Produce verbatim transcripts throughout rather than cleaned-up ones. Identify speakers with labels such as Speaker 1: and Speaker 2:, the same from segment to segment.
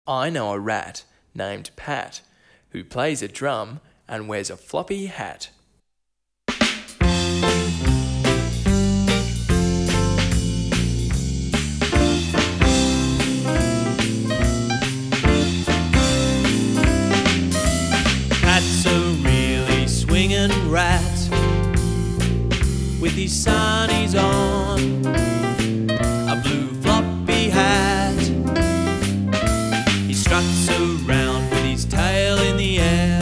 Speaker 1: I know a rat named Pat who plays a drum and wears a floppy hat.
Speaker 2: Pat's a really swinging rat with his sunnies on, a blue floppy hat. He struts around with his tail in the air,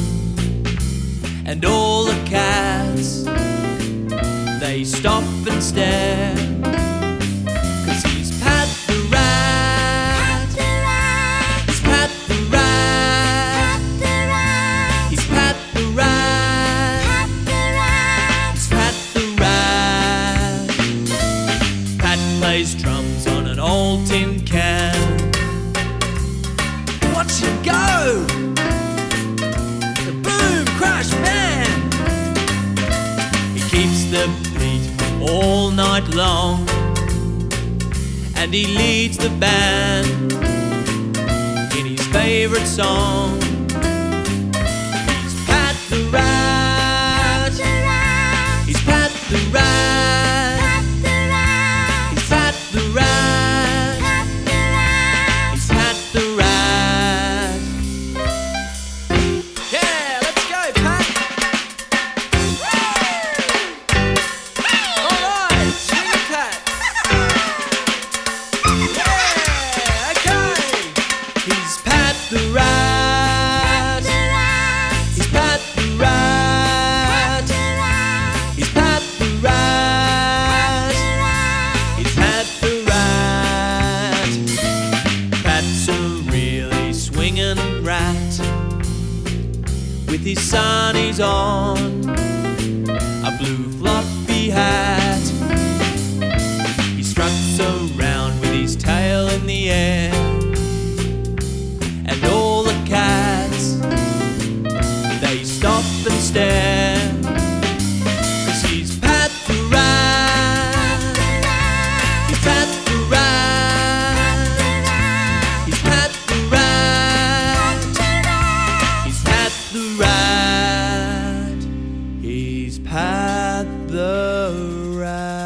Speaker 2: and all the cats, they stop and stare, 'cause he's Pat the rat. He's Pat the rat. He's Pat the rat. He's Pat the rat. Pat plays drums on an old tin can. Watch him go! The boom, crash, bang! He keeps the beat all night long, and he leads the band in his favourite song. He's Pat the rat. He's Pat the rat. He's Pat the rat. He's Pat the rat. Yeah, let's go, Pat. All right, swing it, Pat. Yeah, okay. He's Pat the rat. He's Pat the rat. He's Pat the rat. He's Pat the rat. Pat's a really swinging rat with his sunnies on, a blue floppy hat. He struts around with his tail in the air, and all the cats, they stop and stare, 'cause he's Pat the rat. He's Pat the rat. He's Pat the rat. He's Pat the rat. He's Pat the rat.